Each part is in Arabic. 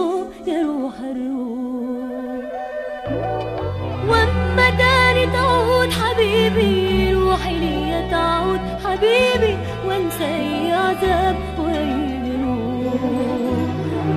بالشوق يا روح الروح. واما تاني تعود حبيبي روحي ليا تعود حبيبي، وانسى اي عذاب واي جنون.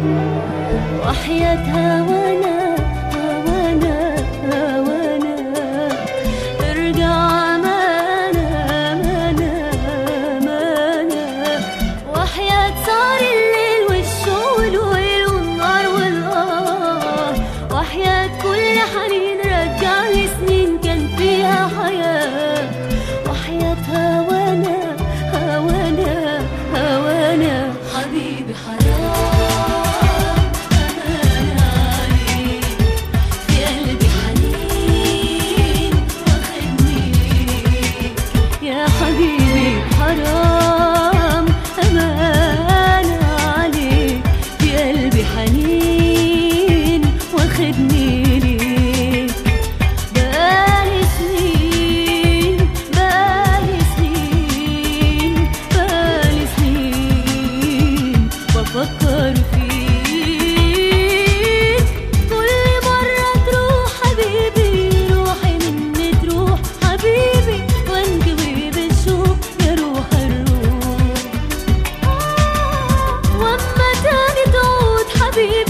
وحياة هوانا هوانا هوانا ارجع مانا مانا مانا. وحياة سهر الليل والشوق والويل والنار والقمر، وحياة كل حنين رجع لي سنين كان فيها حياة. وحياة هوانا هوانا هوانا حبيبي حرام أمانة عليك، في قلبي حنين واخدني ليك يا حبيبي حرام أمانة عليك، في قلبي حنين واخدني ليك. بقالي سنين بقالي سنين بقالي سنين بفكر فيك. كل مرة تروح حبيبي روحي مني تروح حبيبي، وانجوي بالشوق يا روح الروح. واما تاني تعود حبيبي